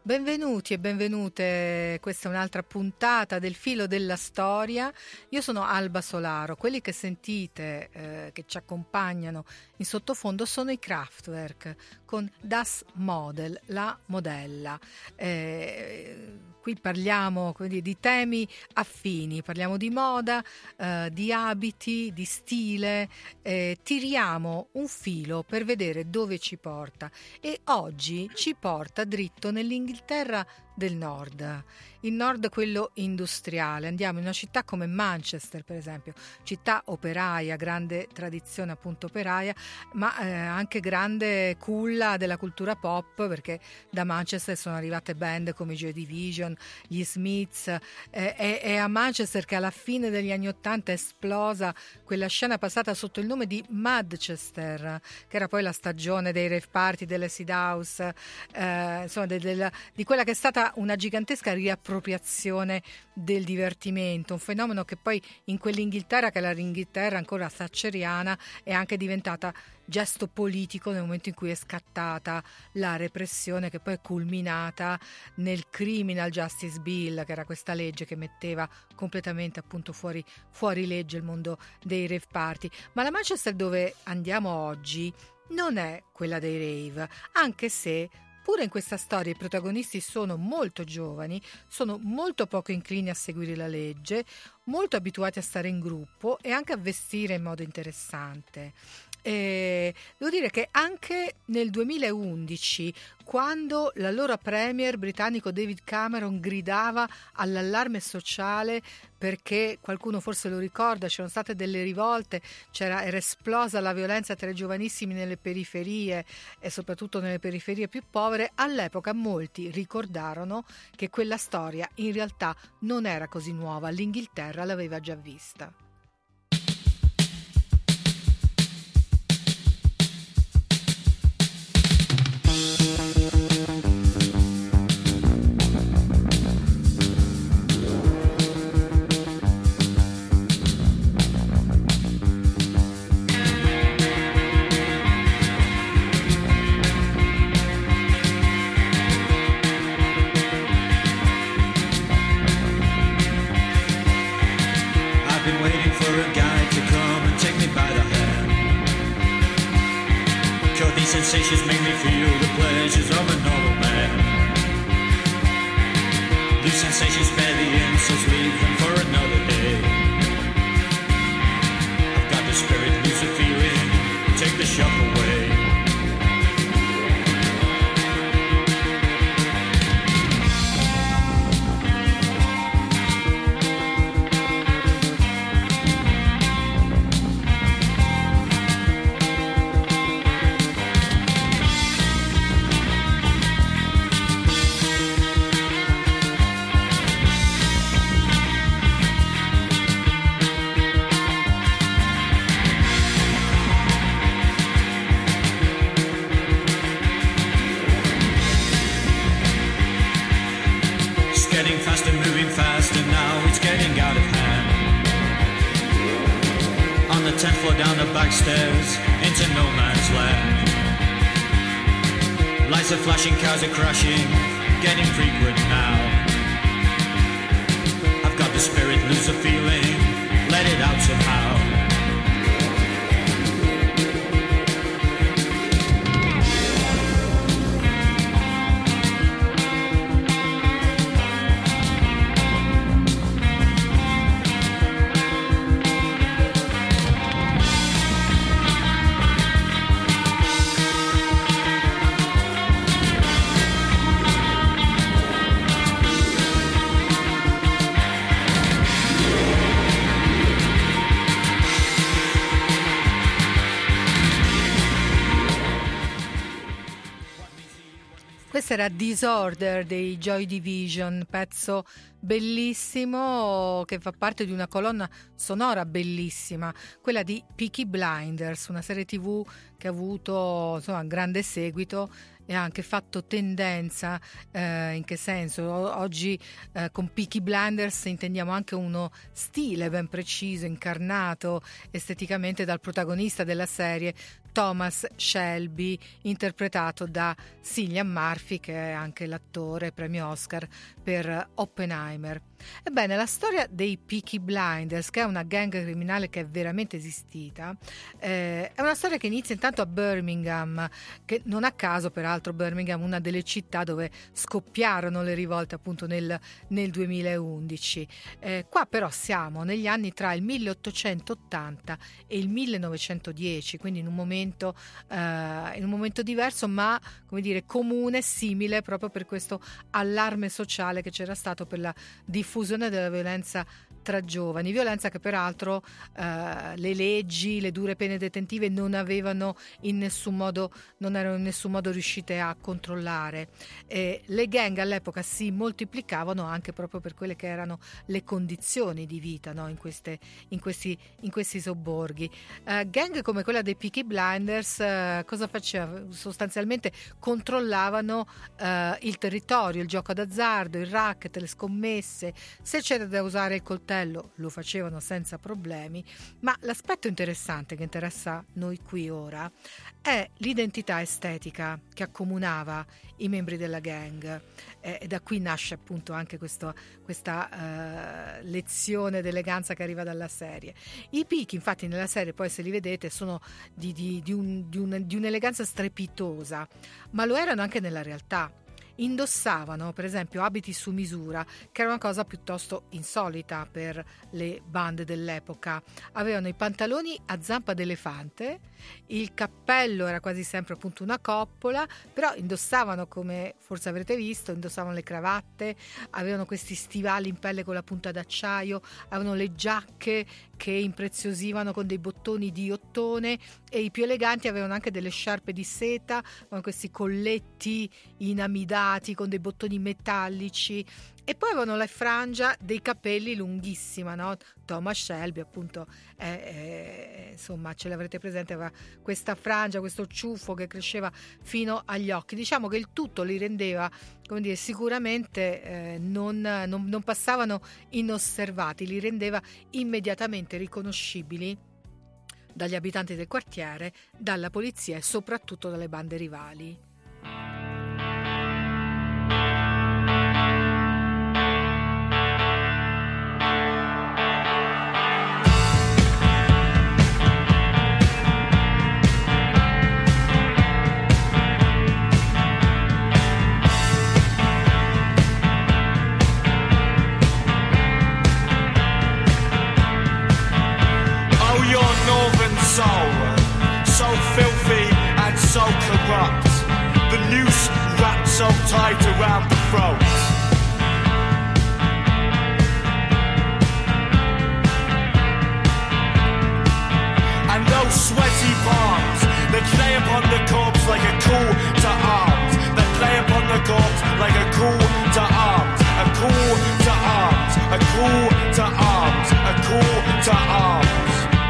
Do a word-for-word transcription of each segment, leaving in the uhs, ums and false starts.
Benvenuti e benvenute, questa è un'altra puntata del Filo della Storia. Io sono Alba Solaro, quelli che sentite, eh, che ci accompagnano in sottofondo sono i Kraftwerk con Das Model, la modella. Eh, qui parliamo quindi di temi affini, parliamo di moda, eh, di abiti, di stile, eh, tiriamo un filo per vedere dove ci porta e oggi ci porta dritto nell'Inghilterra del nord, il nord quello industriale. Andiamo in una città come Manchester, per esempio, città operaia, grande tradizione appunto operaia, ma eh, anche grande culla della cultura pop, perché da Manchester sono arrivate band come i Joy Division, gli Smiths, eh, è, è a Manchester che alla fine degli anni Ottanta è esplosa quella scena passata sotto il nome di Madchester, che era poi la stagione dei rave party, dell'acid house, eh, insomma de, de, di quella che è stata una gigantesca riappropriazione del divertimento, un fenomeno che poi in quell'Inghilterra, che era l'Inghilterra ancora thatcheriana, è anche diventata gesto politico nel momento in cui è scattata la repressione, che poi è culminata nel Criminal Justice Bill, che era questa legge che metteva completamente appunto fuori, fuori legge il mondo dei rave party. Ma la Manchester dove andiamo oggi non è quella dei rave, anche se pure in questa storia i protagonisti sono molto giovani, sono molto poco inclini a seguire la legge, molto abituati a stare in gruppo e anche a vestire in modo interessante. E devo dire che anche nel duemilaundici, quando l'allora premier britannico David Cameron gridava all'allarme sociale perché, qualcuno forse lo ricorda, c'erano state delle rivolte, c'era, era esplosa la violenza tra i giovanissimi nelle periferie e soprattutto nelle periferie più povere, all'epoca molti ricordarono che quella storia in realtà non era così nuova, l'Inghilterra l'aveva già vista. Sensations make me feel the pleasures of a normal man. These sensations spare the insults, leave them for another day. I've got the spirit, lose the feeling, take the shock away. Ten floor down the back stairs into no man's land. Lights are flashing, cars are crashing, getting frequent now. I've got the spirit, lose the feeling, let it out somehow. Questa era Disorder dei Joy Division, pezzo bellissimo che fa parte di una colonna sonora bellissima, quella di Peaky Blinders, una serie tv che ha avuto insomma un grande seguito e ha anche fatto tendenza. Eh, in che senso? O- oggi eh, con Peaky Blinders intendiamo anche uno stile ben preciso, incarnato esteticamente dal protagonista della serie, Thomas Shelby, interpretato da Cillian Murphy, che è anche l'attore premio Oscar per Oppenheimer. Ebbene, la storia dei Peaky Blinders, che è una gang criminale che è veramente esistita, eh, è una storia che inizia intanto a Birmingham, che non a caso peraltro Birmingham una delle città dove scoppiarono le rivolte appunto nel, nel duemilaundici. Eh, qua però siamo negli anni tra il milleottocentottanta e il millenovecentodieci, quindi in un momento, eh, in un momento diverso, ma come dire comune, simile, proprio per questo allarme sociale che c'era stato per la diffusione della violenza tra giovani, violenza che peraltro eh, le leggi, le dure pene detentive non avevano in nessun modo, non erano in nessun modo riuscite a controllare. E le gang all'epoca si moltiplicavano anche proprio per quelle che erano le condizioni di vita, no? in, queste, in, questi, in questi sobborghi. Eh, gang come quella dei Peaky Blinders eh, cosa faceva? Sostanzialmente controllavano eh, il territorio, il gioco d'azzardo, il racket, le scommesse. Se c'era da usare il coltello lo facevano senza problemi, ma l'aspetto interessante che interessa noi qui ora è l'identità estetica che accomunava i membri della gang, eh, e da qui nasce appunto anche questo, questa eh, lezione d'eleganza che arriva dalla serie. I Peaky infatti nella serie, poi se li vedete, sono di, di, di, un, di, un, di un'eleganza strepitosa, ma lo erano anche nella realtà. Indossavano per esempio abiti su misura, che era una cosa piuttosto insolita per le bande dell'epoca. Avevano i pantaloni a zampa d'elefante, il cappello era quasi sempre appunto una coppola, però indossavano, come forse avrete visto, indossavano le cravatte, avevano questi stivali in pelle con la punta d'acciaio, avevano le giacche che impreziosivano con dei bottoni di ottone, e i più eleganti avevano anche delle sciarpe di seta con questi colletti inamidati con dei bottoni metallici, e poi avevano la frangia dei capelli lunghissima, no? Thomas Shelby appunto è, è, insomma ce l'avrete presente, aveva questa frangia, questo ciuffo che cresceva fino agli occhi. Diciamo che il tutto li rendeva, come dire, sicuramente eh, non, non, non passavano inosservati, li rendeva immediatamente riconoscibili dagli abitanti del quartiere, dalla polizia e soprattutto dalle bande rivali. So filthy and so corrupt, the noose wrapped so tight around the throat. And those sweaty palms that play upon the corpse like a call to arms, that play upon the corpse like a call to arms, a call to arms, a call to arms, a call to arms.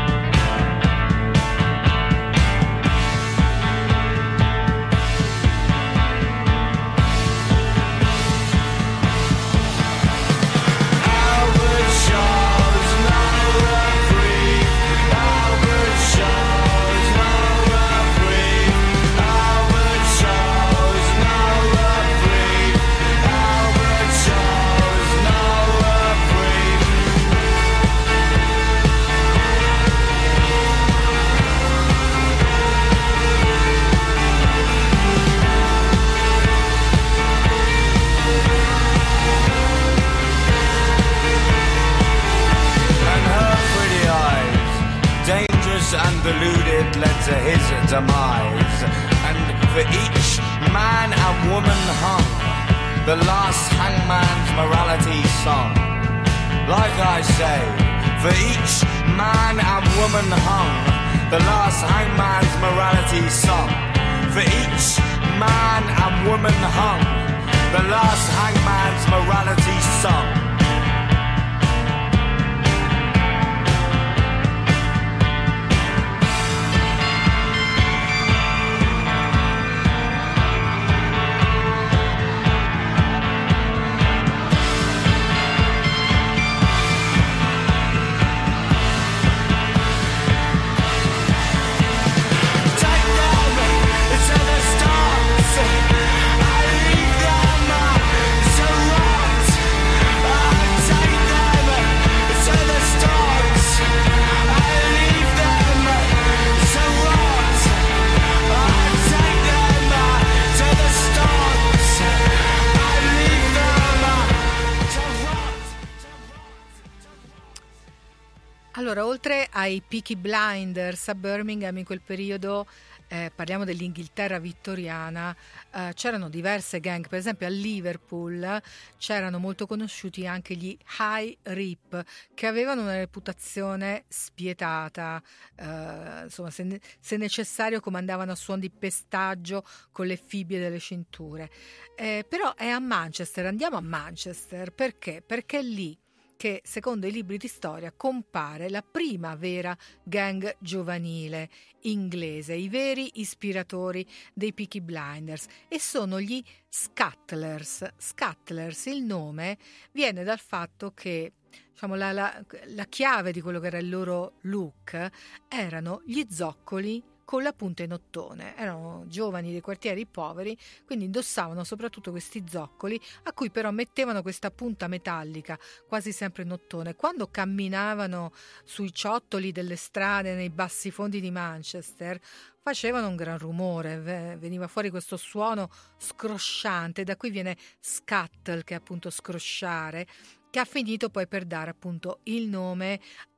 And deluded led to his demise, and for each man and woman hung the last hangman's morality song. Like I say, for each man and woman hung the last hangman's morality song. For each man and woman hung the last hangman's morality song. Allora, oltre ai Peaky Blinders a Birmingham in quel periodo, eh, parliamo dell'Inghilterra vittoriana, eh, c'erano diverse gang. Per esempio a Liverpool c'erano molto conosciuti anche gli High Rip, che avevano una reputazione spietata, eh, insomma se, se necessario comandavano a suon di pestaggio con le fibbie delle cinture. Eh, però è a Manchester, andiamo a Manchester, perché? Perché è lì che, secondo i libri di storia, compare la prima vera gang giovanile inglese, i veri ispiratori dei Peaky Blinders, e sono gli Scuttlers. Scuttlers, il nome viene dal fatto che, diciamo, la, la, la chiave di quello che era il loro look erano gli zoccoli con la punta in ottone. Erano giovani dei quartieri poveri, quindi indossavano soprattutto questi zoccoli, a cui però mettevano questa punta metallica quasi sempre in ottone. Quando camminavano sui ciottoli delle strade nei bassi fondi di Manchester facevano un gran rumore, veniva fuori questo suono scrosciante, da cui viene scuttle, che è appunto scrosciare, che ha finito poi per dare appunto il nome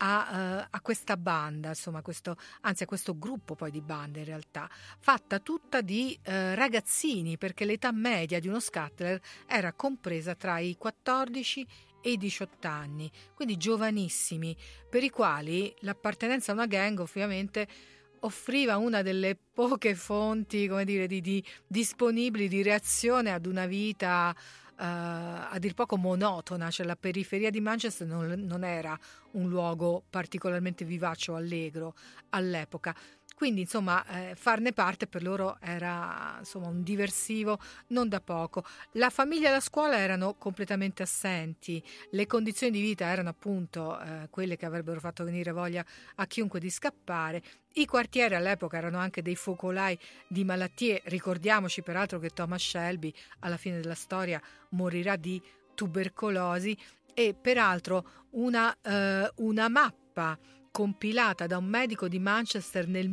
a, uh, a questa banda, insomma, questo, anzi a questo gruppo poi di bande in realtà, fatta tutta di uh, ragazzini, perché l'età media di uno scuttler era compresa tra i quattordici e i diciotto anni, quindi giovanissimi, per i quali l'appartenenza a una gang ovviamente offriva una delle poche fonti, come dire, di, di disponibili di reazione ad una vita Uh, a dir poco monotona. Cioè la periferia di Manchester non, non era un luogo particolarmente vivace o allegro all'epoca, quindi insomma eh, farne parte per loro era insomma un diversivo non da poco. La famiglia e la scuola erano completamente assenti, le condizioni di vita erano appunto eh, quelle che avrebbero fatto venire voglia a chiunque di scappare. I quartieri all'epoca erano anche dei focolai di malattie. Ricordiamoci peraltro che Thomas Shelby alla fine della storia morirà di tubercolosi, e peraltro una, eh, una mappa compilata da un medico di Manchester nel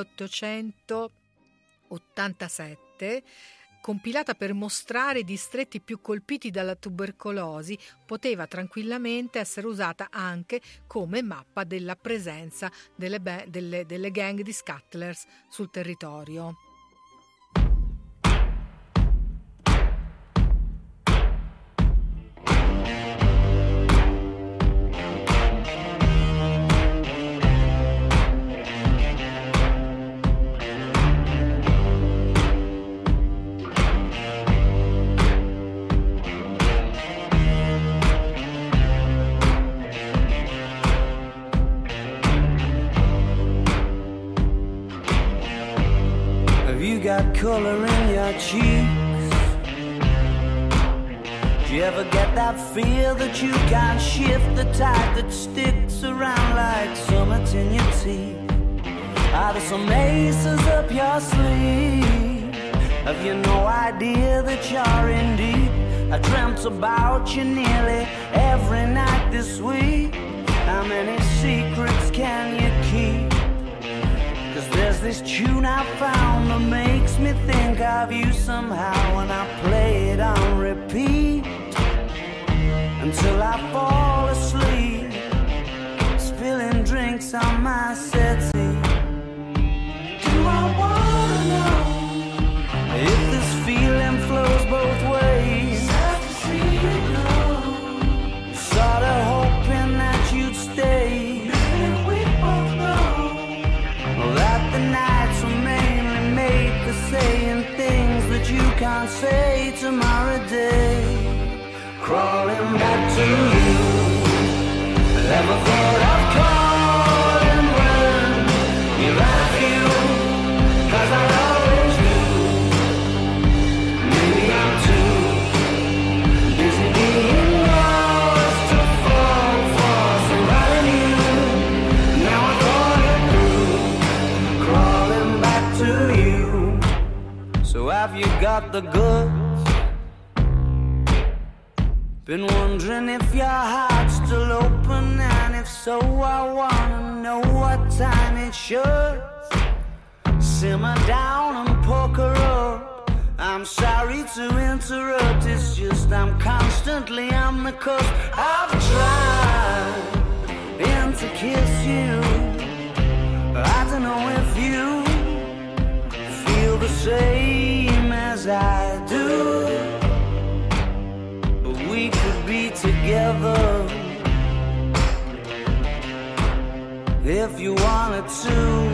milleottocentottantasette, compilata per mostrare i distretti più colpiti dalla tubercolosi, poteva tranquillamente essere usata anche come mappa della presenza delle, be- delle, delle gang di Scuttlers sul territorio. Got color in your cheeks. Do you ever get that feel that you can't shift, the tide that sticks around like summits in your teeth? Are there some aces up your sleeve? Have you no idea that you're in deep? I dreamt about you nearly every night this week. How many secrets can you keep? Cause there's this tune I found that makes me think of you somehow, and I play it on repeat until I fall asleep, spilling drinks on my settee. Do I wanna know if this feeling flows both ways? Sad to see you go, sorta hoping that you'd stay. That the nights were mainly made for saying things that you can't say tomorrow day. Crawling back to you, never thought I'd call and run. You like you, cause I always do. Maybe I'm too busy being lost to fall for somebody new. Now I thought it through, crawling back to you. So have you got the goods? Been wondering if your heart's still open, and if so, I wanna know what time it should. Simmer down and poker up. I'm sorry to interrupt, it's just I'm constantly on the cusp. I've tried into kiss you. I don't know if you feel the same as I do, but we could be together if you wanted to.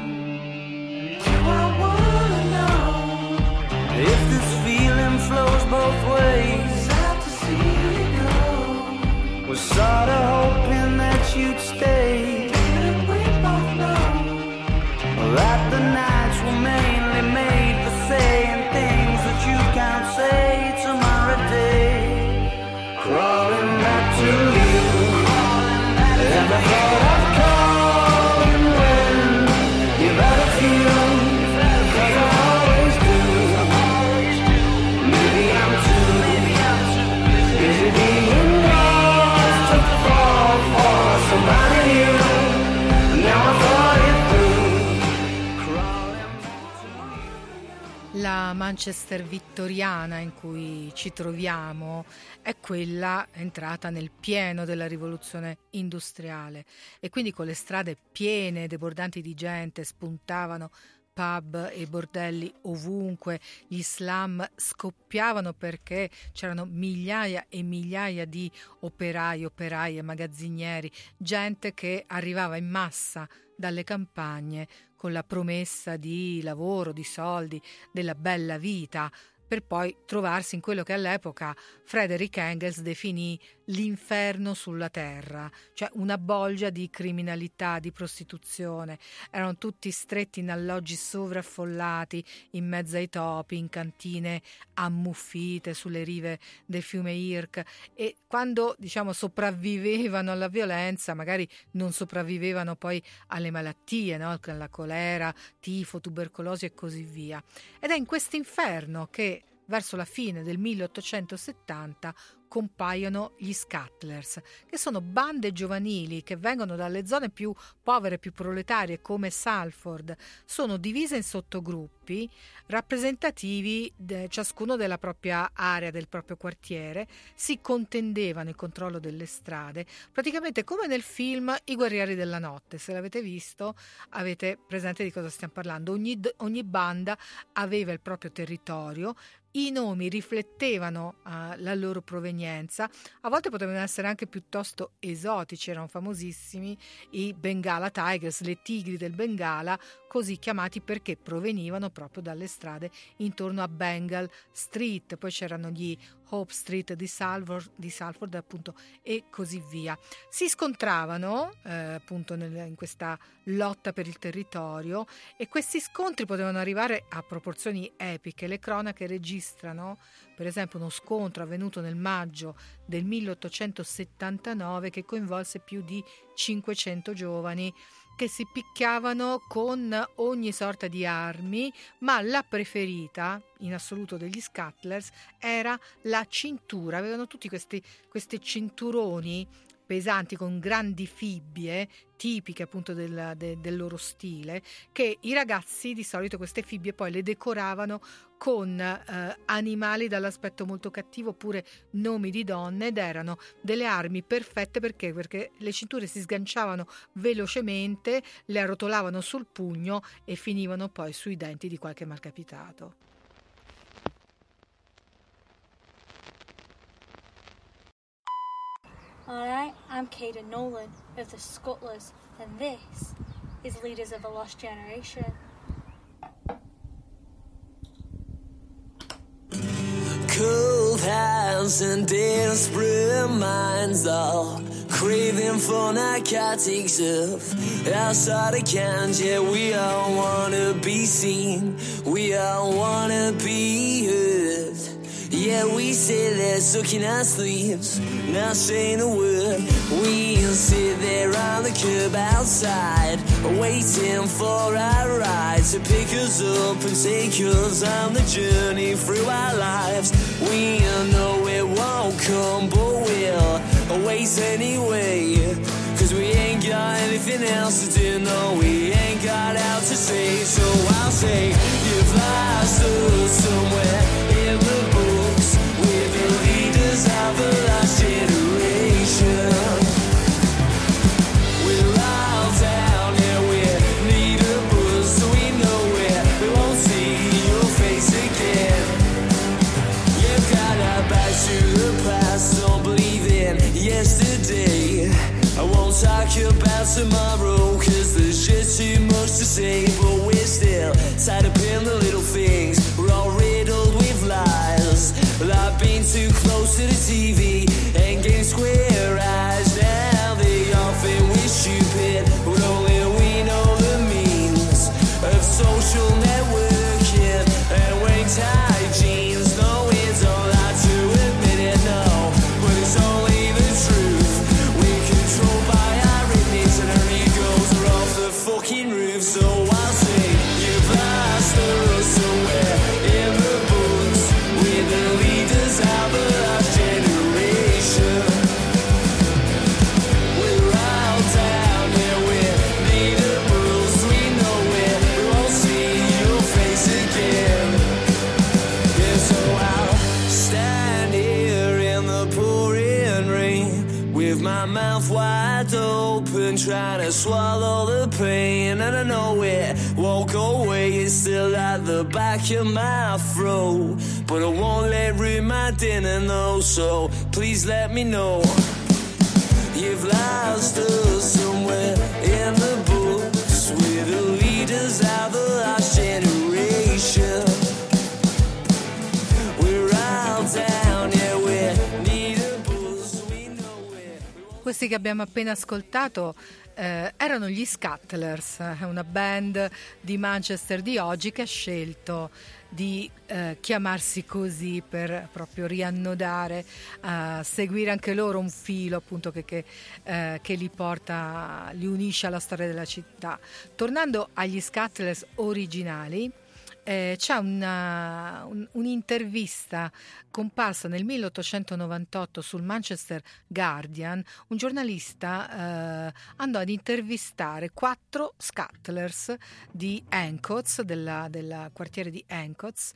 I wanna know if this feeling flows both ways. Out to see it go. Was sorta hoping that you'd stay. Didn't we both know that the nights were mainly made for saying things that you can't say tomorrow day. Crawling back to you. Ever thought of calling when you've had a few? La Manchester vittoriana in cui ci troviamo è quella entrata nel pieno della rivoluzione industriale e quindi con le strade piene, debordanti di gente, spuntavano pub e bordelli ovunque, gli slam scoppiavano perché c'erano migliaia e migliaia di operai, operaie, magazzinieri, gente che arrivava in massa dalle campagne con la promessa di lavoro, di soldi, della bella vita, per poi trovarsi in quello che all'epoca Friedrich Engels definì l'inferno sulla terra, cioè una bolgia di criminalità, di prostituzione. Erano tutti stretti in alloggi sovraffollati, in mezzo ai topi, in cantine ammuffite sulle rive del fiume Irk, e quando, diciamo, sopravvivevano alla violenza, magari non sopravvivevano poi alle malattie, no? La colera, tifo, tubercolosi e così via. Ed è in quest'inferno che verso la fine del milleottocentosettanta compaiono gli Scuttlers, che sono bande giovanili che vengono dalle zone più povere, più proletarie come Salford. Sono divise in sottogruppi rappresentativi de, ciascuno della propria area, del proprio quartiere. Si contendevano il controllo delle strade, praticamente come nel film I Guerrieri della Notte. Se l'avete visto avete presente di cosa stiamo parlando. Ogni, ogni banda aveva il proprio territorio. I nomi riflettevano uh, la loro provenienza, a volte potevano essere anche piuttosto esotici, erano famosissimi i Bengala Tigers, le tigri del Bengala, così chiamati perché provenivano proprio dalle strade intorno a Bengal Street. Poi c'erano gli Hope Street di Salford, di Salford appunto, e così via. Si scontravano eh, appunto nel, in questa lotta per il territorio, e questi scontri potevano arrivare a proporzioni epiche. Le cronache registrano per esempio uno scontro avvenuto nel maggio del milleottocentosettantanove che coinvolse più di cinquecento giovani che si picchiavano con ogni sorta di armi, ma la preferita in assoluto degli Scuttlers era la cintura. Avevano tutti questi, questi cinturoni pesanti con grandi fibbie tipiche appunto del, de, del loro stile, che i ragazzi di solito queste fibbie poi le decoravano con eh, animali dall'aspetto molto cattivo oppure nomi di donne, ed erano delle armi perfette perché perché le cinture si sganciavano velocemente, le arrotolavano sul pugno e finivano poi sui denti di qualche malcapitato. Alright, I'm Caden Nolan of the Scuttlers, and this is Leaders of a Lost Generation. Cold hands and desperate minds, all craving for narcotics of outside of cans. Yeah, we all wanna be seen, we all wanna be heard. Yeah, we say that sucking our sleeves, not saying a word. We sit there on the curb outside, waiting for our ride to pick us up and take us on the journey through our lives. We know it won't come, but we'll wait anyway, cause we ain't got anything else to do, no, we ain't got out to say. So I'll say, you've lost us somewhere in the books with the leaders of the last generation. We're trying to swallow the pain, and I know it won't go away. It's still at the back of my throat, but I won't let ruin my dinner, no. So please let me know you've lost us somewhere in the books with the leaders of the last generation. We're all down, yeah, we need a boost, we know it. Questi che abbiamo appena ascoltato eh, erano gli Scuttlers, una band di Manchester di oggi che ha scelto di eh, chiamarsi così per proprio riannodare, a uh, seguire anche loro un filo appunto che, che, eh, che li porta, li unisce alla storia della città. Tornando agli Scuttlers originali, Eh, c'è una, un, un'intervista comparsa nel milleottocentonovantotto sul Manchester Guardian. Un giornalista eh, andò ad intervistare quattro Scuttlers di Ancoats, della, del quartiere di Ancoats,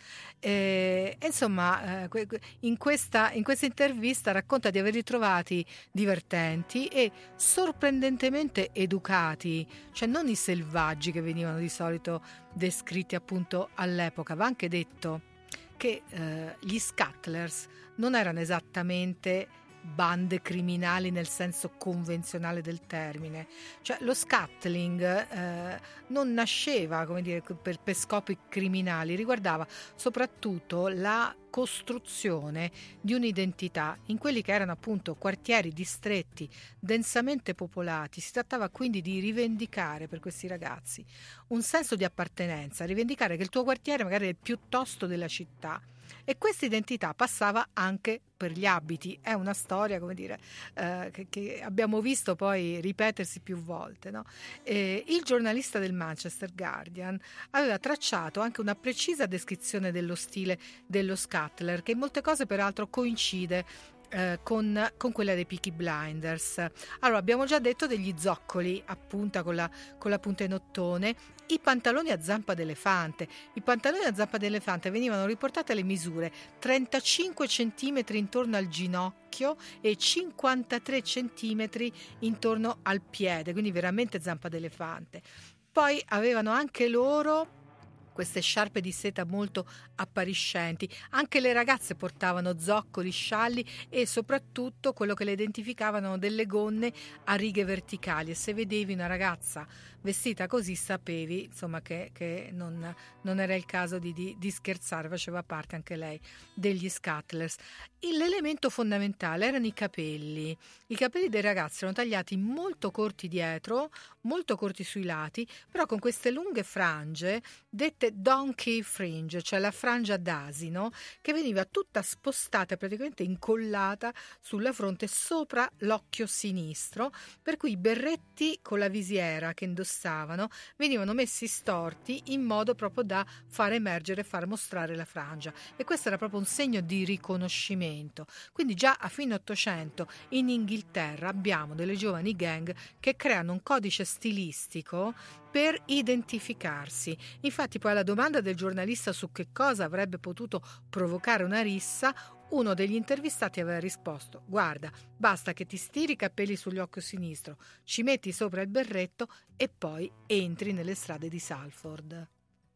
e, e insomma eh, in, questa, in questa intervista racconta di averli trovati divertenti e sorprendentemente educati, cioè non i selvaggi che venivano di solito descritti appunto all'epoca. Va anche detto che eh, gli Scuttlers non erano esattamente bande criminali nel senso convenzionale del termine, cioè lo scuttling eh, non nasceva, come dire, per, per scopi criminali, riguardava soprattutto la costruzione di un'identità in quelli che erano appunto quartieri, distretti densamente popolati. Si trattava quindi di rivendicare per questi ragazzi un senso di appartenenza, rivendicare che il tuo quartiere magari è il più tosto della città. E questa identità passava anche per gli abiti. È una storia, come dire, eh, che, che abbiamo visto poi ripetersi più volte, no? E il giornalista del Manchester Guardian aveva tracciato anche una precisa descrizione dello stile dello Scuttler, che in molte cose peraltro coincide Eh, con, con quella dei Peaky Blinders. Allora, abbiamo già detto degli zoccoli a punta con la, con la punta in ottone, i pantaloni a zampa d'elefante. I pantaloni a zampa d'elefante venivano riportate alle misure trentacinque centimetri intorno al ginocchio e cinquantatré centimetri intorno al piede, quindi veramente zampa d'elefante. Poi avevano anche loro queste sciarpe di seta molto appariscenti. Anche le ragazze portavano zoccoli, scialli e soprattutto quello che le identificavano delle gonne a righe verticali, e se vedevi una ragazza vestita così sapevi insomma che, che non, non era il caso di, di, di scherzare, faceva parte anche lei degli Scuttlers. L'elemento fondamentale erano i capelli. I capelli dei ragazzi erano tagliati molto corti dietro, molto corti sui lati, però con queste lunghe frange dette donkey fringe, cioè la frangia d'asino, che veniva tutta spostata, praticamente incollata sulla fronte sopra l'occhio sinistro, per cui i berretti con la visiera che indossavano venivano messi storti in modo proprio da far emergere, far mostrare la frangia, e questo era proprio un segno di riconoscimento. Quindi già a fine Ottocento in Inghilterra abbiamo delle giovani gang che creano un codice stilistico per identificarsi. Infatti poi alla domanda del giornalista su che cosa avrebbe potuto provocare una rissa, uno degli intervistati aveva risposto: guarda, basta che ti stiri i capelli sull'occhio sinistro, ci metti sopra il berretto e poi entri nelle strade di Salford.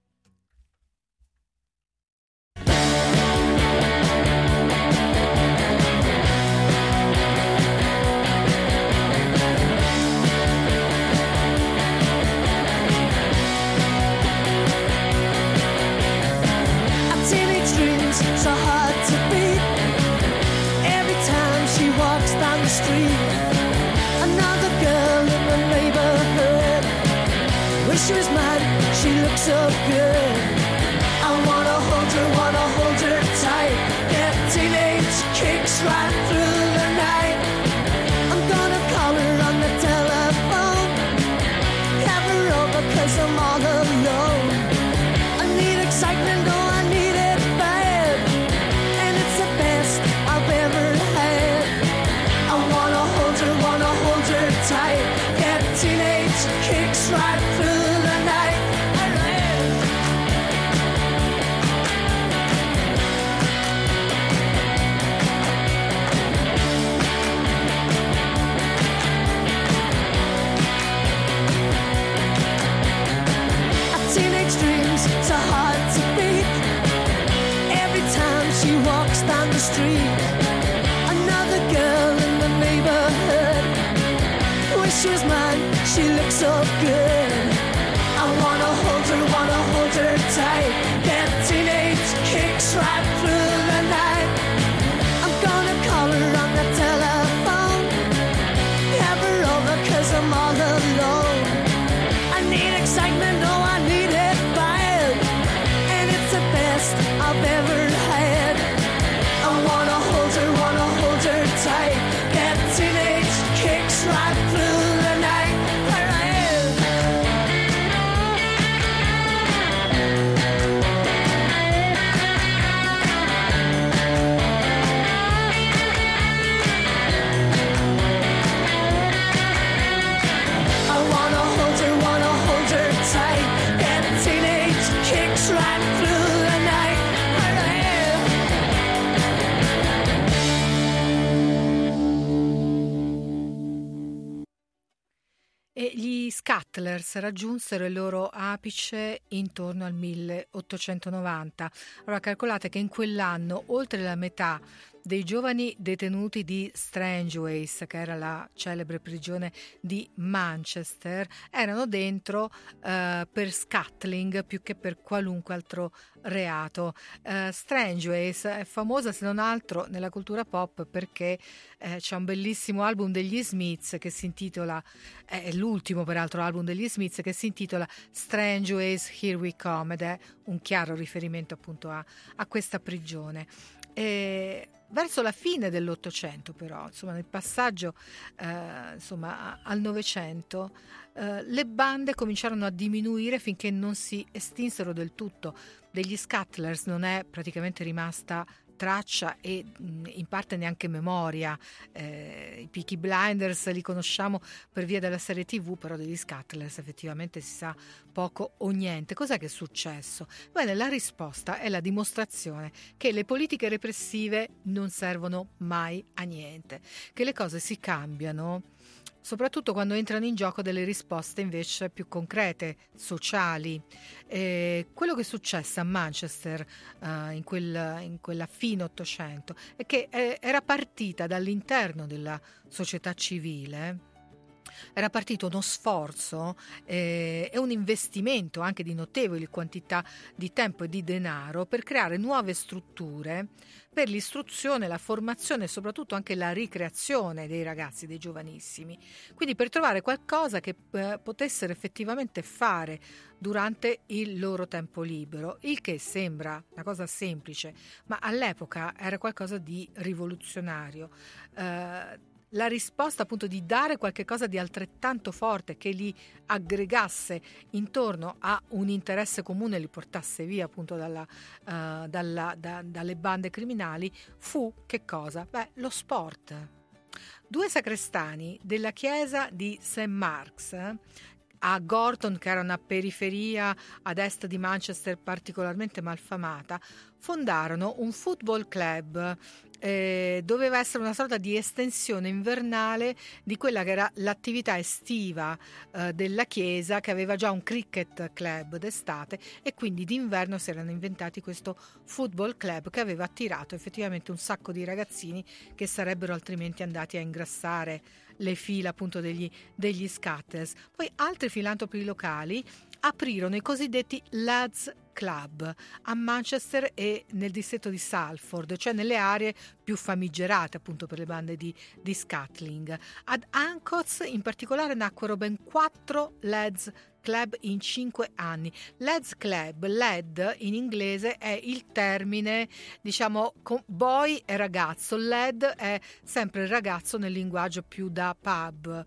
So hard to beat. Every time she walks down the street, another girl in the neighborhood. Wish she was mine, she looks so good. I wanna hold her, wanna hold her tight. Get teenage kicks right through the night. I'm gonna call her on the telephone, have her over 'cause I'm all alone. I need excitement, oh I need it bad, and it's the best I've ever had. I wanna hold her, wanna hold her tight. Get teenage kicks right through the night. Alright. she walks down the street. Another girl in the neighborhood. Wish she was mine, she looks so good. I wanna hold her, wanna hold her tight. Get teenage kicks right through the night. I'm gonna call her on the telephone. Have her over 'cause I'm all alone. I need excitement, no, I need it bad. And it's the best I've ever had. I wanna hold her, wanna hold her tight. Get teenage kicks right through the night. Where I am. I wanna hold her, wanna hold her tight. Get teenage kicks right through the night. Where I am. E gli Scattlers raggiunsero il loro apice intorno al milleottocentonovanta. Allora calcolate che in quell'anno oltre la metà dei giovani detenuti di Strangeways, che era la celebre prigione di Manchester, erano dentro eh, per scuttling più che per qualunque altro reato. Eh, Strangeways è famosa se non altro nella cultura pop perché eh, c'è un bellissimo album degli Smiths che si intitola, è l'ultimo peraltro album degli Smiths, che si intitola Strangeways Here We Come, ed è un chiaro riferimento appunto a, a questa prigione. E verso la fine dell'Ottocento, però, insomma, nel passaggio eh, insomma, al Novecento, eh, le bande cominciarono a diminuire finché non si estinsero del tutto. Degli Scattlers non è praticamente rimasta traccia e in parte neanche memoria. Eh, i Peaky Blinders li conosciamo per via della serie tivù, però degli Scattlers effettivamente si sa poco o niente. Cos'è che è successo? Bene, la risposta è la dimostrazione che le politiche repressive non servono mai a niente, che le cose si cambiano soprattutto quando entrano in gioco delle risposte invece più concrete, sociali. Eh, quello che è successo a Manchester eh, in, quel, in quella fine Ottocento è che eh, era partita dall'interno della società civile. Era partito uno sforzo eh, e un investimento anche di notevoli quantità di tempo e di denaro per creare nuove strutture per l'istruzione, la formazione e soprattutto anche la ricreazione dei ragazzi, dei giovanissimi. Quindi per trovare qualcosa che eh, potessero effettivamente fare durante il loro tempo libero, il che sembra una cosa semplice, ma all'epoca era qualcosa di rivoluzionario. Eh, La risposta appunto di dare qualche cosa di altrettanto forte che li aggregasse intorno a un interesse comune e li portasse via appunto dalla, uh, dalla, da, dalle bande criminali fu che cosa? Beh, lo sport. Due sacrestani della chiesa di Saint Mark's a Gorton, che era una periferia ad est di Manchester particolarmente malfamata, fondarono un football club. Eh, doveva essere una sorta di estensione invernale di quella che era l'attività estiva eh, della chiesa, che aveva già un cricket club d'estate, e quindi d'inverno si erano inventati questo football club che aveva attirato effettivamente un sacco di ragazzini che sarebbero altrimenti andati a ingrassare le fila appunto degli, degli Scattlers. Poi altri filantropi locali aprirono i cosiddetti Lads Club a Manchester e nel distretto di Salford, cioè nelle aree più famigerate appunto per le bande di, di scuttling. Ad Ancoats in particolare nacquero ben quattro Lads Club in cinque anni. Lads Club, lad in inglese è il termine, diciamo, boy è ragazzo, lad è sempre il ragazzo nel linguaggio più da pub,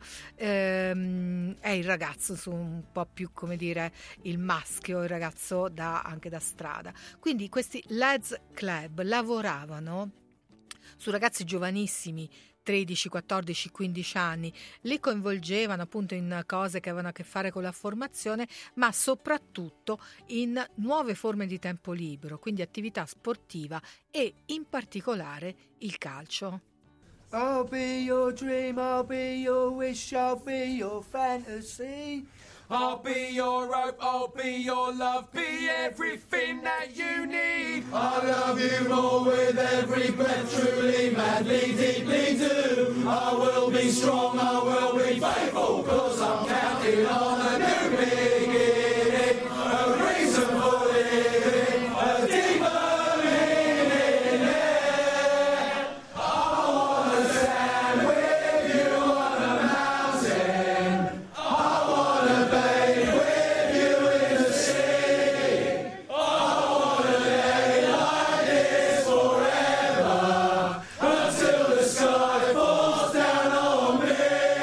ehm, è il ragazzo su un po' più, come dire, il maschio, il ragazzo da, anche da strada. Quindi questi Lads Club lavoravano su ragazzi giovanissimi, tredici, quattordici, quindici anni, li coinvolgevano appunto in cose che avevano a che fare con la formazione, ma soprattutto in nuove forme di tempo libero, quindi attività sportiva e in particolare il calcio. I'll be your dream, I'll be your wish, I'll be your fantasy. I'll be your rope, I'll be your love, be everything that you need. I love you more with every breath, truly, madly, deeply do. I will be strong, I will be faithful, cause I'm counting on a new beginning, a reason for living, a deeper meaning, yeah. I wanna stand with you on a mountain, I wanna bathe with you in the sea, I wanna lay like this forever, until the sky falls down on me.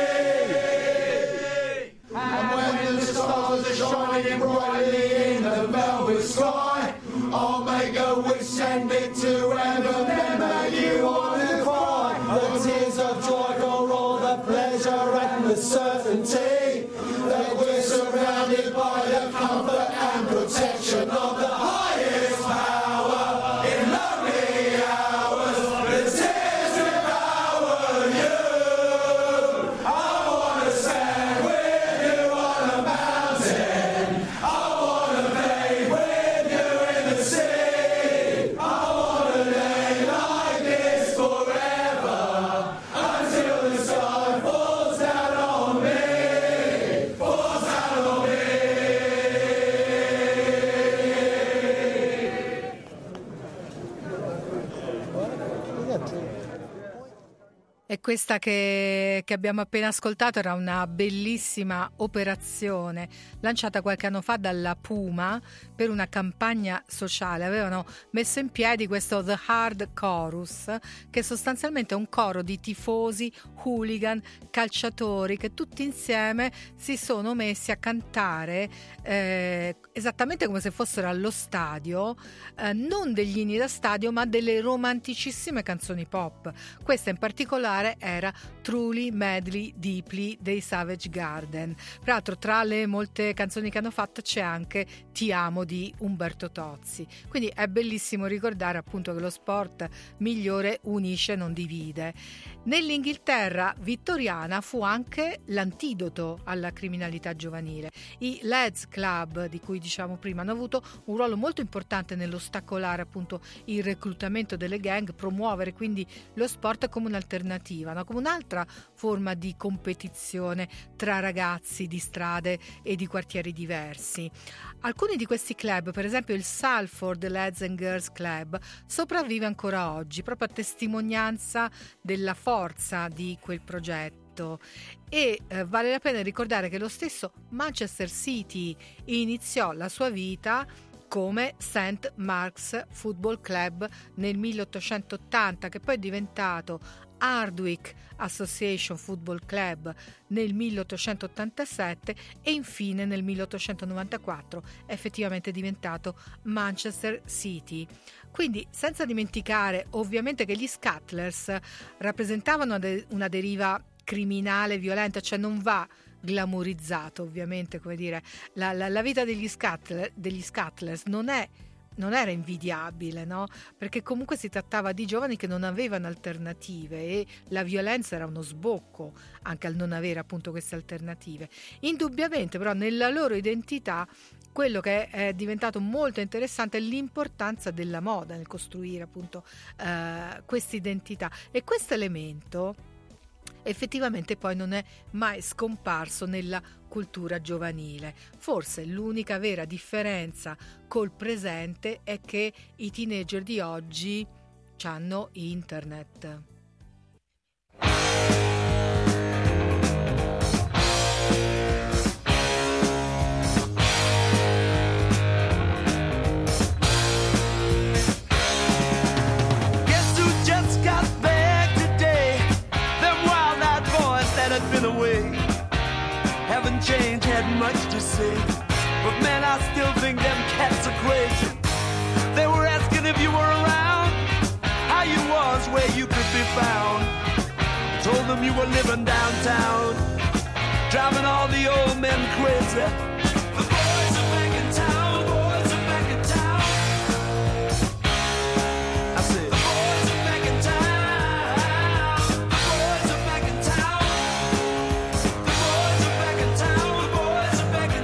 And when the stars are shining brightly in the velvet sky, I'll make a wish, send it to heaven, then make you wanna cry. The tears of joy for all the pleasure and the certainty that we're surrounded by the comfort and protection of the highest power. In lonely hours, the tears devour you. I wanna stand with you on a mountain, I wanna bathe with you in the sea, I wanna lay like this forever, until the sky falls down on me, falls down on me. E questa che, che abbiamo appena ascoltato era una bellissima operazione lanciata qualche anno fa dalla Puma per una campagna sociale. Avevano messo in piedi questo The Hard Chorus, che sostanzialmente è un coro di tifosi, hooligan, calciatori che tutti insieme si sono messi a cantare eh, esattamente come se fossero allo stadio, eh, non degli inni da stadio ma delle romanticissime canzoni pop. Questa in particolare era Truly, Madly, Deeply dei Savage Garden. Peraltro tra le molte canzoni che hanno fatto c'è anche Ti amo di Umberto Tozzi, quindi è bellissimo ricordare appunto che lo sport migliore unisce, non divide. Nell'Inghilterra vittoriana fu anche l'antidoto alla criminalità giovanile. I Lads Club, di cui diciamo prima, hanno avuto un ruolo molto importante nell'ostacolare appunto il reclutamento delle gang, promuovere quindi lo sport come un'alternativa, no? Come un'altra forma di competizione tra ragazzi di strade e di quartieri diversi. Alcuni di questi club, per esempio il Salford Lads and Girls Club, sopravvive ancora oggi, proprio a testimonianza della forza di quel progetto. E eh, vale la pena ricordare che lo stesso Manchester City iniziò la sua vita come Saint Mark's Football Club nel milleottocentottanta, che poi è diventato Hardwick Association Football Club nel milleottocentottantasette e infine nel milleottocentonovantaquattro è effettivamente diventato Manchester City. Quindi senza dimenticare ovviamente che gli Scuttlers rappresentavano una deriva criminale violenta, cioè non va glamorizzato ovviamente, come dire, la, la, la vita degli Scuttlers, degli Scuttlers non è non era invidiabile, no? Perché comunque si trattava di giovani che non avevano alternative e la violenza era uno sbocco anche al non avere appunto queste alternative. Indubbiamente però nella loro identità quello che è diventato molto interessante è l'importanza della moda nel costruire appunto eh, questa identità, e questo elemento effettivamente poi non è mai scomparso nella cultura giovanile. Forse l'unica vera differenza col presente è che i teenager di oggi hanno internet. Haven't changed, had much to say, but man, I still think them cats are crazy. They were asking if you were around, how you was, where you could be found. Told them you were living downtown, driving all the old men crazy. The boys are back in town, boys are back in town. I said, the boys are back in town, the boys are back in town. The boys are back in town, the boys are back in town.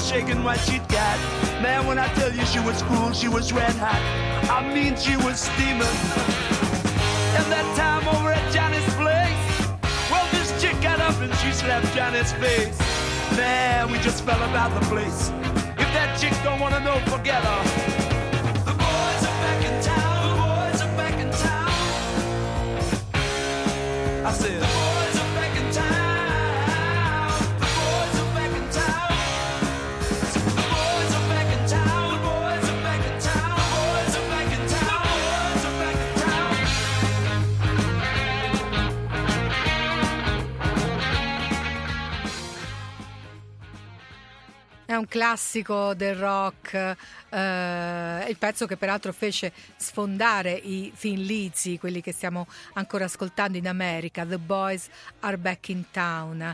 shaking what she'd got. Man, when I tell you she was cool, she was red hot. I mean, she was steaming. And that time over at Johnny's place, well, this chick got up and she slapped Johnny's face. Man, we just fell about the place. If that chick don't wanna know, forget her. The boys are back in town. The boys are back in town. I said, the boys are back in town. The boys are back in town. The boys are back in town. The boys are back in town. The boys are back in town. The boys are back in town. È un classico del rock, eh, il pezzo che peraltro fece sfondare i Thin Lizzy, quelli che stiamo ancora ascoltando in America, The Boys Are Back in Town.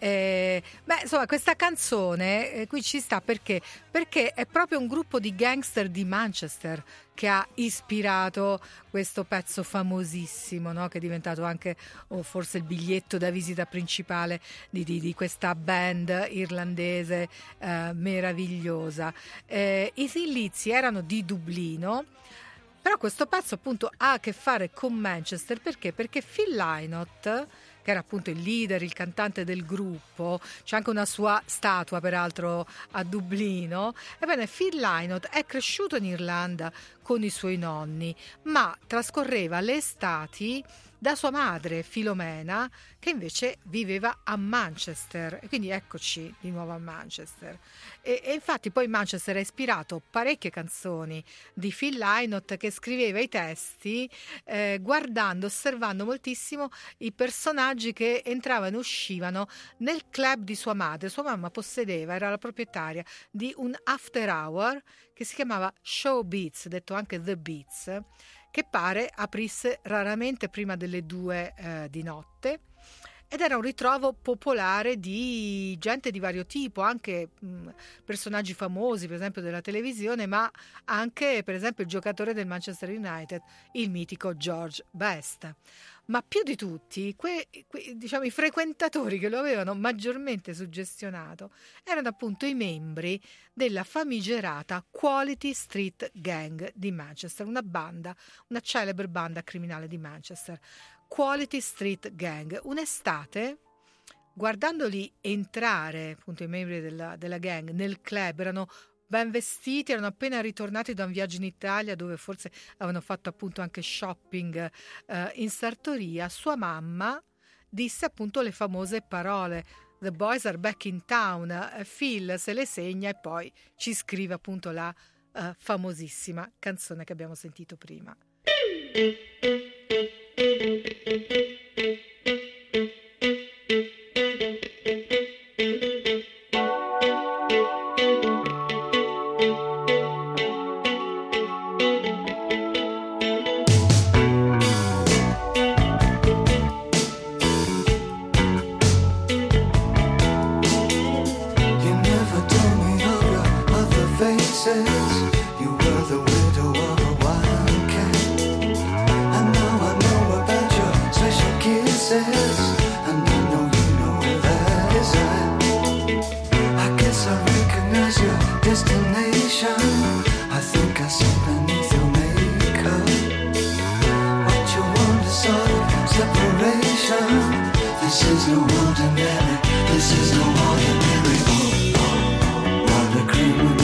Eh, beh, insomma, questa canzone eh, qui ci sta perché? Perché è proprio un gruppo di gangster di Manchester che ha ispirato questo pezzo famosissimo, no? Che è diventato anche o forse il biglietto da visita principale di, di, di questa band irlandese eh, meravigliosa. Eh, I Thin Lizzy erano di Dublino, però questo pezzo appunto ha a che fare con Manchester perché? Perché Phil Lynott, che era appunto il leader, il cantante del gruppo, c'è anche una sua statua peraltro a Dublino. Ebbene, Phil Lynott è cresciuto in Irlanda con i suoi nonni, ma trascorreva le estati da sua madre Filomena, che invece viveva a Manchester, e quindi eccoci di nuovo a Manchester. E, e infatti poi Manchester ha ispirato parecchie canzoni di Phil Lynott, che scriveva i testi eh, guardando, osservando moltissimo i personaggi che entravano e uscivano nel club di sua madre. Sua mamma possedeva, era la proprietaria di un after hour che si chiamava Show Beats, detto anche The Beats, che pare aprisse raramente prima delle due eh, di notte, ed era un ritrovo popolare di gente di vario tipo, anche mh, personaggi famosi, per esempio della televisione, ma anche per esempio il giocatore del Manchester United, il mitico George Best. Ma più di tutti, que, que, diciamo, i frequentatori che lo avevano maggiormente suggestionato erano appunto i membri della famigerata Quality Street Gang di Manchester, una banda, una celebre banda criminale di Manchester. Quality Street Gang. Un'estate, guardandoli entrare, appunto i membri della, della gang, nel club, erano ben vestiti, erano appena ritornati da un viaggio in Italia dove forse avevano fatto appunto anche shopping eh, in sartoria. Sua mamma disse appunto le famose parole The boys are back in town. Phil se le segna e poi ci scrive appunto la eh, famosissima canzone che abbiamo sentito prima. You were the widow of a wildcat, and now I know about your special kisses, and I know you know where that is at. I guess I recognize your destination. I think I see beneath your makeup what you want is sort of separation. This is no ordinary, this is no ordinary. Oh, oh, not a criminal.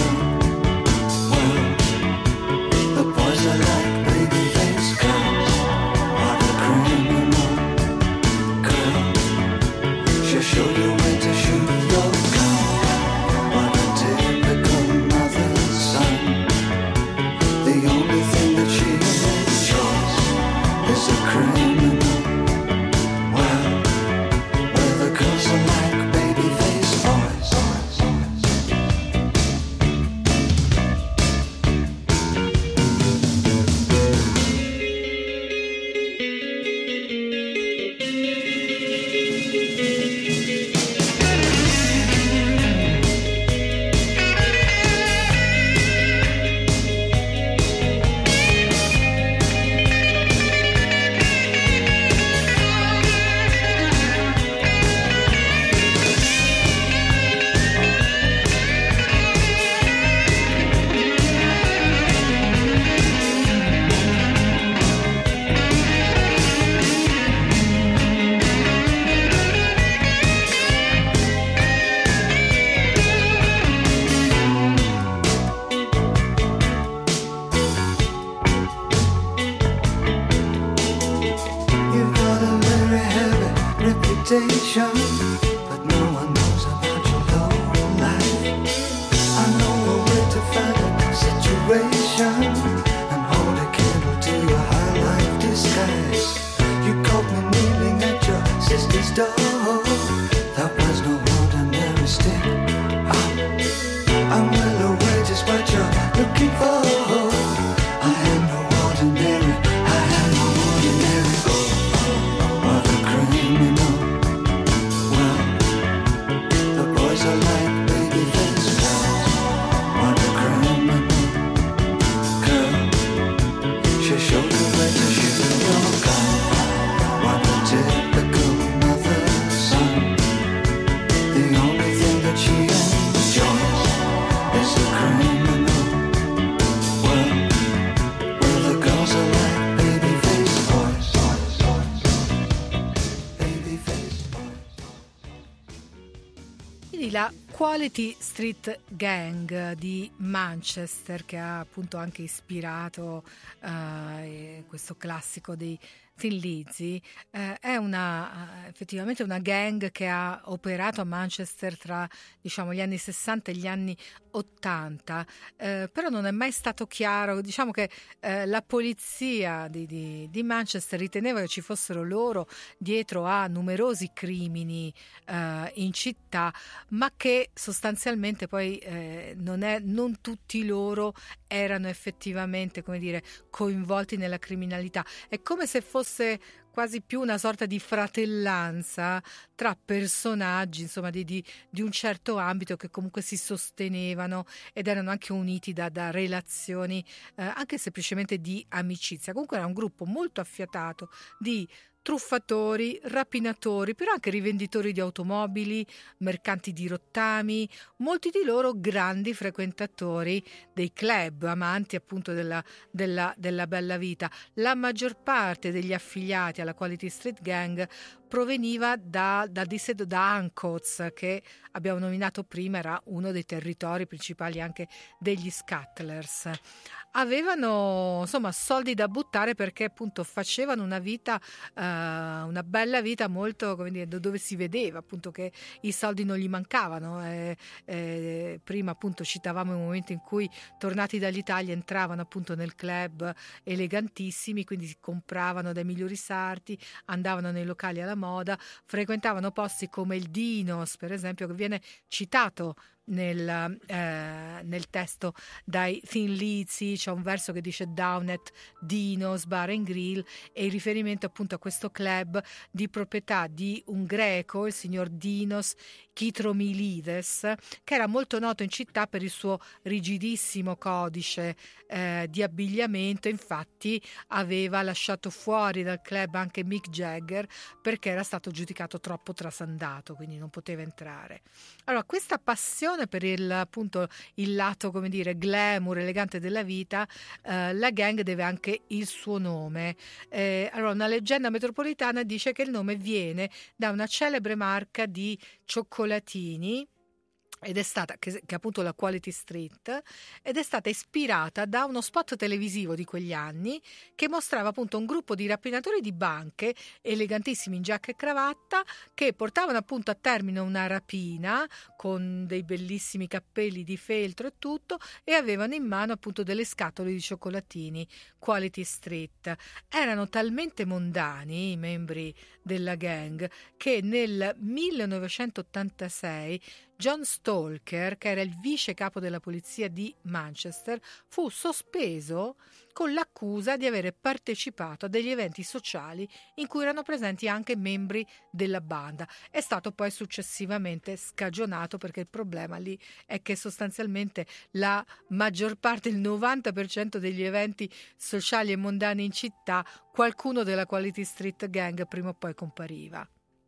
Cause door. That was no ordinary stick. Oh, I'm well aware just what you're looking for. I am no ordinary, I am no ordinary. Oh, what a criminal. Well, the boys are like baby face girls. What a criminal. Girl, she showed the way to shoot your gun. What a typical mother's son. The only thing that she enjoys is the criminal world, where the girls are like baby face boys. Baby face boys. Quindi la Quality Street Gang di Manchester, che ha appunto anche ispirato eh, questo classico dei Thin Lizzy, eh, è una effettivamente una gang che ha operato a Manchester tra, diciamo, gli anni sessanta e gli anni ottanta, eh, però non è mai stato chiaro, diciamo che eh, la polizia di, di, di Manchester riteneva che ci fossero loro dietro a numerosi crimini eh, in città, ma che sostanzialmente poi eh, non, è, non tutti loro erano effettivamente, come dire, coinvolti nella criminalità. È come se fosse quasi più una sorta di fratellanza tra personaggi, insomma, di, di, di un certo ambito, che comunque si sostenevano ed erano anche uniti da, da relazioni eh, anche semplicemente di amicizia. Comunque era un gruppo molto affiatato di truffatori, rapinatori, però anche rivenditori di automobili, mercanti di rottami, molti di loro grandi frequentatori dei club, amanti appunto della, della, della bella vita. La maggior parte degli affiliati alla Quality Street Gang proveniva da, da, da Ancoats, che abbiamo nominato prima, era uno dei territori principali anche degli Scuttlers. Avevano insomma soldi da buttare, perché appunto facevano una vita, eh, una bella vita molto, come dire, dove si vedeva appunto che i soldi non gli mancavano. Eh, eh, prima appunto citavamo il momento in cui, tornati dall'Italia, entravano appunto nel club elegantissimi, quindi si compravano dai migliori sarti, andavano nei locali alla moda, frequentavano posti come il Dinos, per esempio, che viene citato Nel, eh, nel testo dai Thin Lizzy. C'è un verso che dice Down at Dino's Bar and Grill, e il riferimento appunto a questo club di proprietà di un greco, il signor Dinos Kitromilides, che era molto noto in città per il suo rigidissimo codice eh, di abbigliamento. Infatti aveva lasciato fuori dal club anche Mick Jagger, perché era stato giudicato troppo trasandato, quindi non poteva entrare. Allora, questa passione per il, appunto, il lato, come dire, glamour, elegante della vita, eh, la gang deve anche il suo nome. Eh, allora, una leggenda metropolitana dice che il nome viene da una celebre marca di cioccolatini, ed è stata che, che appunto la Quality Street, ed è stata ispirata da uno spot televisivo di quegli anni che mostrava appunto un gruppo di rapinatori di banche elegantissimi in giacca e cravatta, che portavano appunto a termine una rapina con dei bellissimi cappelli di feltro e tutto, e avevano in mano appunto delle scatole di cioccolatini Quality Street. Erano talmente mondani i membri della gang che nel millenovecentottantasei John Stalker, che era il vice capo della polizia di Manchester, fu sospeso con l'accusa di avere partecipato a degli eventi sociali in cui erano presenti anche membri della banda. È stato poi successivamente scagionato, perché il problema lì è che sostanzialmente la maggior parte, il novanta per cento degli eventi sociali e mondani in città, qualcuno della Quality Street Gang prima o poi compariva.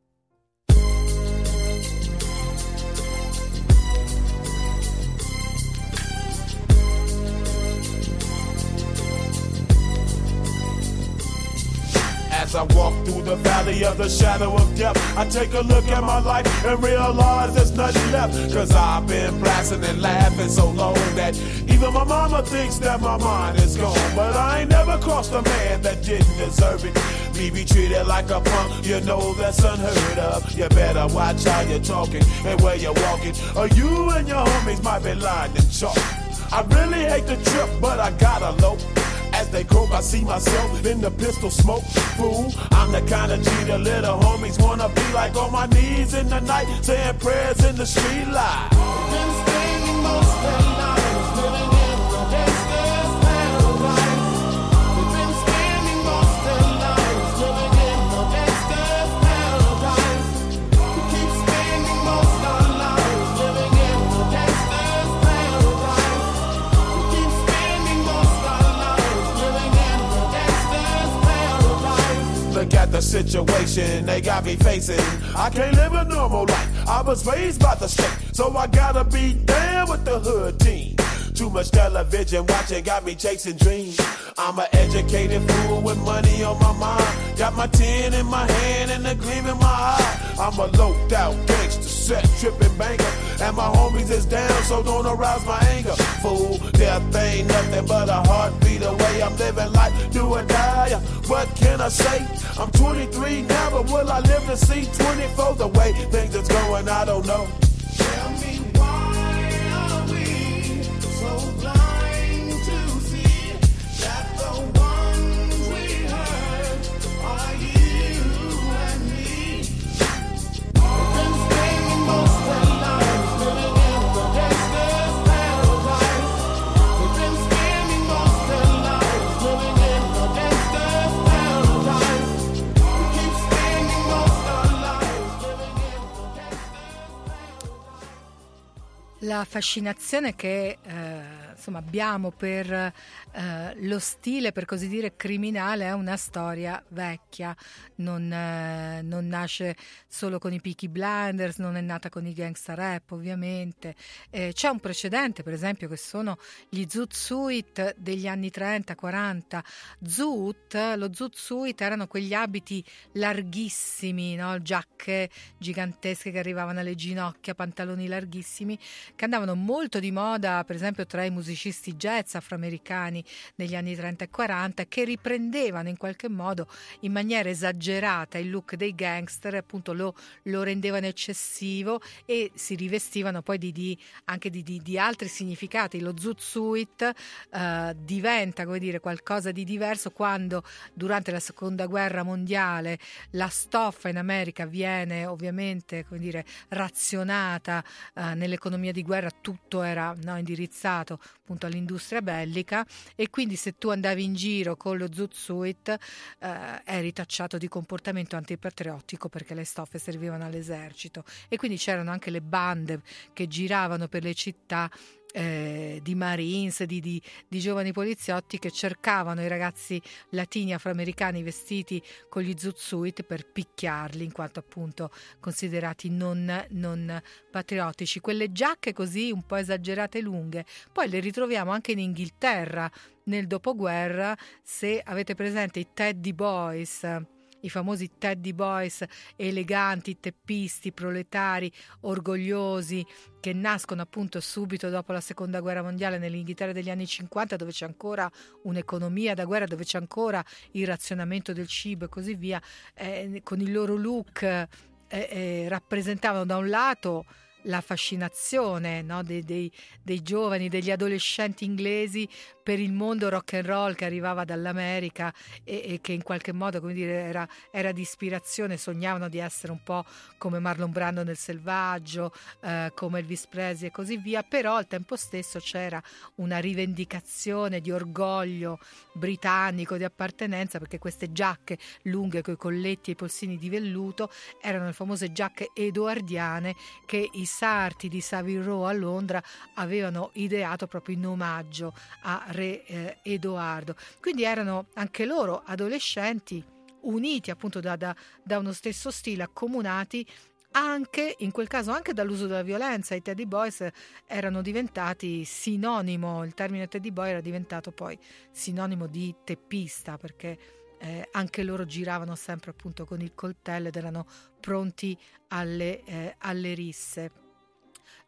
As I walk through the valley of the shadow of death, I take a look at my life and realize there's nothing left. Cause I've been blasting and laughing so long that even my mama thinks that my mind is gone. But I ain't never crossed a man that didn't deserve it. Me be treated like a punk, you know that's unheard of. You better watch how you're talking and where you're walking, or you and your homies might be lying and chalk. I really hate the trip, but I gotta low. As they croak, I see myself in the pistol smoke. Fool, I'm the kind of G the little homies wanna be like, on my knees in the night, saying prayers in the street light. Been spending most of their lives living in the gangster's paradise. We've been spending most of their lives living in the gangster's paradise. We keep spending most of our lives living in the gangster's paradise. We keep spending most of our lives living in the gangster's paradise. Look at the situation they got me facing. I can't live a normal life. I was raised by the state, so I gotta be down with the hood team. Too much television watching got me chasing dreams. I'm an educated fool with money on my mind. Got my tin in my hand and a gleam in my eye. I'm a loped out gangster, set tripping banker, and my homies is down, so don't arouse my anger. Fool, death ain't nothing but a heartbeat away. I'm living life, do or die. What can I say? I'm twenty-three now, but will I live to see twenty-four? The way things is going, I don't know. Tell me why are we so blind to see that the ones we hurt are you and me? We've been spending most of our lives living in the gangster's paradise. We've been spending most of our lives living in the gangster's paradise. We keep spending most of our lives living in the gangster's paradise. La fascinazione che eh, insomma abbiamo per eh, lo stile, per così dire, criminale è una storia vecchia, non, eh, non nasce solo con i Peaky Blinders, non è nata con i gangsta rap ovviamente. Eh, c'è un precedente, per esempio, che sono gli Zoot Suit degli anni trenta quaranta. Zoot, lo Zoot Suit erano quegli abiti larghissimi, no? Giacche gigantesche che arrivavano alle ginocchia, pantaloni larghissimi, che andavano molto di moda, per esempio tra i musicisti jazz afroamericani negli anni trenta e quaranta, che riprendevano in qualche modo in maniera esagerata il look dei gangster, appunto lo, lo rendevano eccessivo e si rivestivano poi di, di, anche di, di, di altri significati. Lo Zoot Suit eh, diventa, come dire, qualcosa di diverso quando durante la seconda guerra mondiale la stoffa in America viene ovviamente, come dire, razionata eh, nell'economia di guerra, tutto era no, indirizzato appunto all'industria bellica, e quindi se tu andavi in giro con lo Zoot Suit eh, eri tacciato di comportamento antipatriottico perché le stoffe servivano all'esercito, e quindi c'erano anche le bande che giravano per le città Eh, di Marines, di, di, di giovani poliziotti che cercavano i ragazzi latini afroamericani vestiti con gli Zoot Suit per picchiarli in quanto appunto considerati non, non patriottici. Quelle giacche così un po' esagerate e lunghe poi le ritroviamo anche in Inghilterra nel dopoguerra. Se avete presente i Teddy Boys, i famosi Teddy Boys eleganti, teppisti, proletari, orgogliosi, che nascono appunto subito dopo la seconda guerra mondiale nell'Inghilterra degli anni cinquanta, dove c'è ancora un'economia da guerra, dove c'è ancora il razionamento del cibo e così via, eh, con il loro look eh, eh, rappresentavano da un lato la fascinazione no, dei, dei, dei giovani, degli adolescenti inglesi per il mondo rock and roll che arrivava dall'America e, e che in qualche modo, come dire, era, era di ispirazione, sognavano di essere un po' come Marlon Brando nel Selvaggio, eh, come Elvis Presley e così via, però al tempo stesso c'era una rivendicazione di orgoglio britannico, di appartenenza, perché queste giacche lunghe coi colletti e i polsini di velluto erano le famose giacche edoardiane che i sarti di Savile Row a Londra avevano ideato proprio in omaggio a re eh, Edoardo. Quindi erano anche loro adolescenti uniti appunto da, da, da uno stesso stile, accomunati anche in quel caso anche dall'uso della violenza. I Teddy Boys erano diventati sinonimo, il termine Teddy Boy era diventato poi sinonimo di teppista, perché Eh, anche loro giravano sempre appunto con il coltello ed erano pronti alle, eh, alle risse.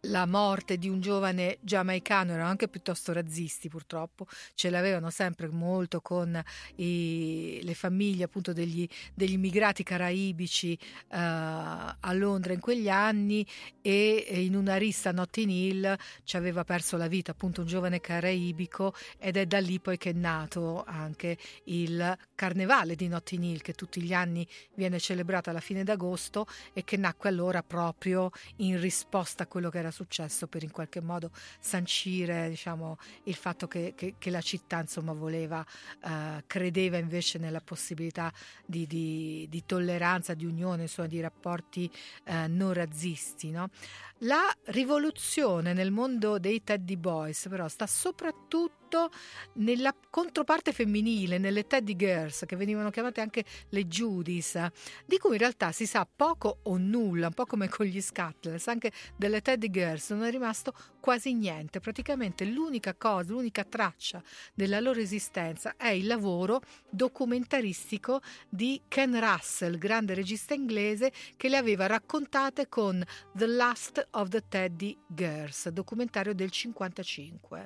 la morte di un giovane giamaicano, erano anche piuttosto razzisti purtroppo, ce l'avevano sempre molto con i, le famiglie appunto degli, degli immigrati caraibici uh, a Londra in quegli anni, e in una rissa a Notting Hill ci aveva perso la vita appunto un giovane caraibico, ed è da lì poi che è nato anche il carnevale di Notting Hill, che tutti gli anni viene celebrato alla fine d'agosto e che nacque allora proprio in risposta a quello che era successo, per in qualche modo sancire, diciamo, il fatto che, che, che la città insomma voleva, eh, credeva invece nella possibilità di, di, di tolleranza, di unione, insomma, di rapporti eh, non razzisti, no? La rivoluzione nel mondo dei Teddy Boys però sta soprattutto nella controparte femminile, nelle Teddy Girls, che venivano chiamate anche le Judys, di cui in realtà si sa poco o nulla, un po' come con gli Scutlers. Anche delle Teddy Girls non è rimasto quasi niente. Praticamente l'unica cosa, l'unica traccia della loro esistenza è il lavoro documentaristico di Ken Russell, grande regista inglese, che le aveva raccontate con The Last of the Teddy Girls, documentario del cinquantacinque.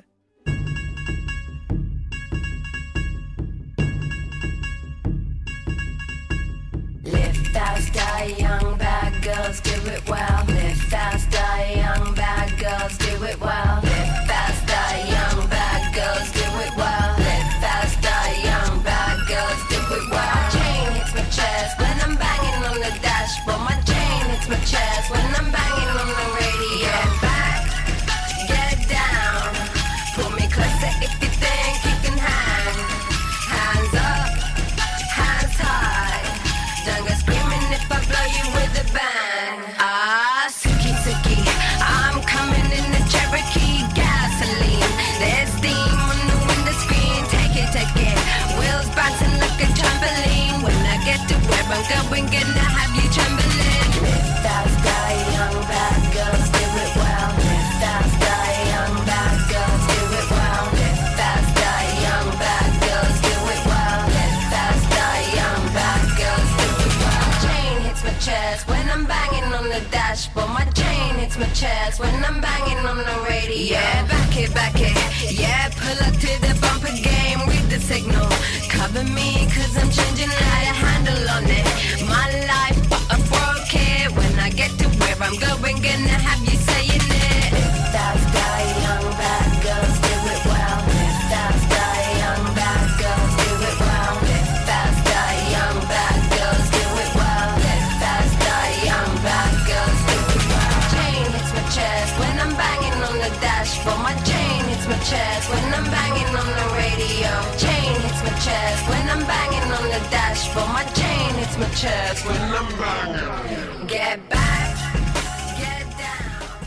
Live faster, young bad girls, do it well. Live faster, young bad girls, do it well. Live faster, young bad girls, do it well. Live faster, young bad girls, do it well. My chain hits my chest when I'm banging on the dashboard. My chain hits my chest when I'm banging on the radio. Get back, get down, pull me closer if you think you can hang. Hands up, hands high. Don't go screaming if I blow you with a bang. Ah, Suki Suki, I'm coming in the Cherokee gasoline. There's steam on the window screen. Take it, take it. Wheels bouncing like a trampoline. When I get to where I'm going, gonna have you trembling. Live faster, young bad girls, do it well. Live faster, young bad girls, do it well. Live faster, young bad girls, do it well. Live faster, young bad girls, do it well. Chain hits my chest when I'm banging on the dashboard. My chain hits my chest when I'm banging on the radio. Yeah, back it, back it. Yeah, pull up to the bumper game with the signal. Cover me, cause I'm changing how to handle on it. My life, but I broke it. When I get to where I'm going, gonna have you saying it. Live faster, young bad girls, do it well. Live faster, young bad girls, do it well. Live faster, young bad girls, do it well. Live faster, young bad girls, do it well. Chain hits my chest when I'm banging on the dashboard. My chain hits my chest when I'm banging on the radio. Chain hits my chest when I'm banging on the dashboard. My chain hits my chest when I'm banging. Get back, get down.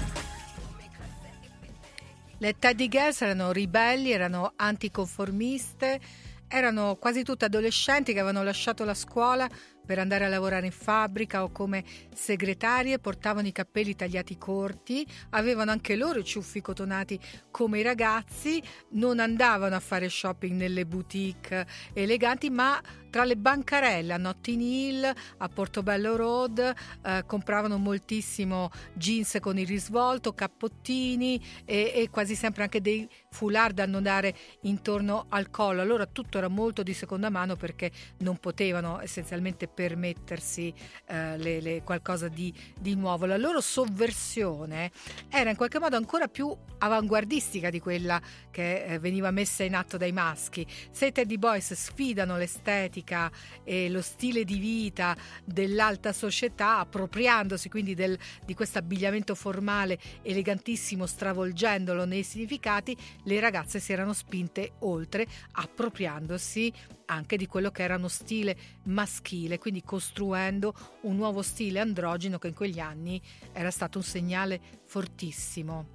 Le Teddy Girls erano ribelli, erano anticonformiste, erano quasi tutte adolescenti che avevano lasciato la scuola per andare a lavorare in fabbrica o come segretarie, portavano i capelli tagliati corti, avevano anche loro i ciuffi cotonati come i ragazzi, non andavano a fare shopping nelle boutique eleganti, ma tra le bancarelle a Notting Hill, a Portobello Road, eh, compravano moltissimo jeans con il risvolto, cappottini e, e quasi sempre anche dei foulard da annodare intorno al collo. Allora tutto era molto di seconda mano perché non potevano essenzialmente permettersi eh, le, le, qualcosa di, di nuovo. La loro sovversione era in qualche modo ancora più avanguardistica di quella che eh, veniva messa in atto dai maschi. Se i Teddy Boys sfidano l'estetica e lo stile di vita dell'alta società, appropriandosi quindi del, di questo abbigliamento formale elegantissimo, stravolgendolo nei significati, le ragazze si erano spinte oltre, appropriandosi anche di quello che era uno stile maschile, quindi costruendo un nuovo stile androgino che in quegli anni era stato un segnale fortissimo.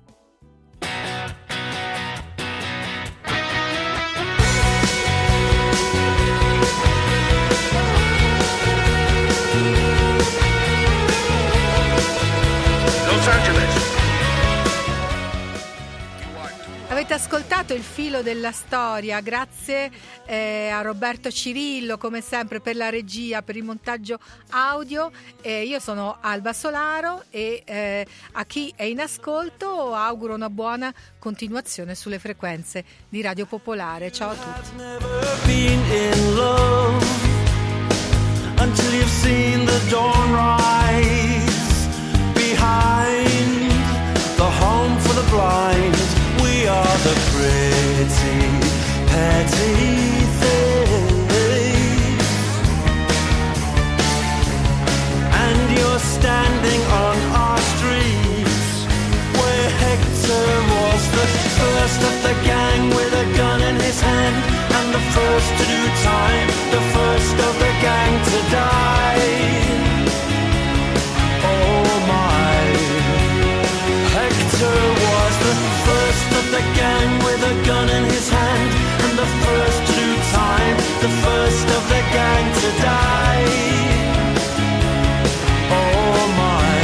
Los Angeles. Avete ascoltato Il filo della storia, grazie eh, a Roberto Cirillo come sempre per la regia, per il montaggio audio. Eh, io sono Alba Solaro e eh, a chi è in ascolto auguro una buona continuazione sulle frequenze di Radio Popolare. Ciao a tutti. Until you've seen the dawn rise behind the home for the blind. We are the pretty, petty things, and you're standing on our streets where Hector was the first of the gang with a gun in his hand, and the first to do time, the first of the gang to die. Oh my, Hector was the first of the gang with a gun in his hand, and the first to do time, the first of the gang to die. Oh my,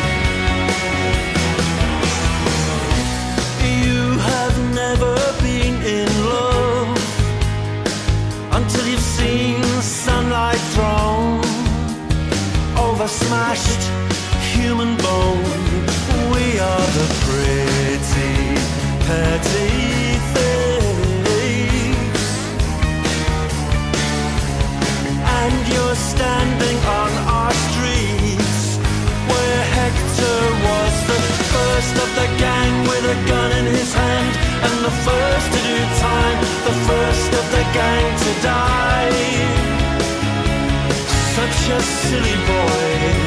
you have never been in love until you've seen sunlight thrown over smashed human bone. We are the pretty, petty things, and you're standing on our streets where Hector was the first of the gang with a gun in his hand, and the first to do time, the first of the gang to die. Such a silly boy,